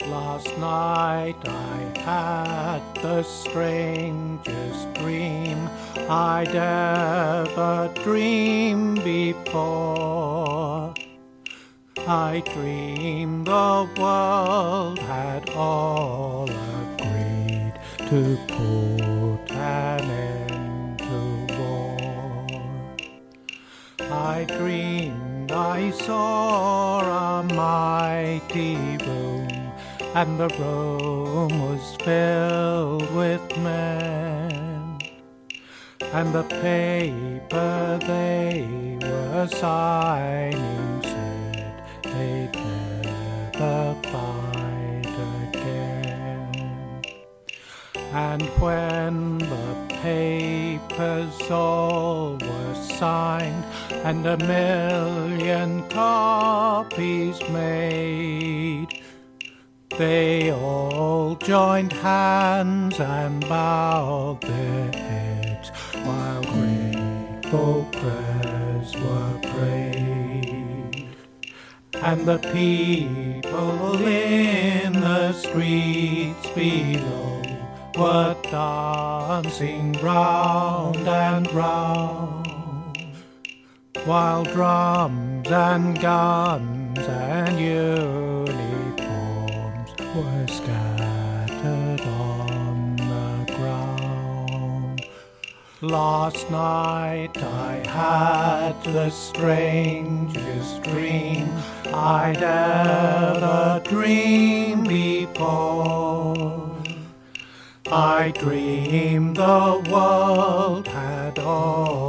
Last night I had the strangest dream I'd ever dreamed before. I dreamed the world had all agreed to put an end to war. I dreamed I saw a mighty room, and the room was filled with men, and the paper they were signing said they'd never fight again. And when the papers all were signed and 1,000,000 copies made, they all joined hands and bowed their heads while grateful prayers were prayed. And the people in the streets below were dancing round and round, while drums and guns and uniforms were scattered on the ground. Last night I had the strangest dream I'd ever dreamed before. I dreamed the world had all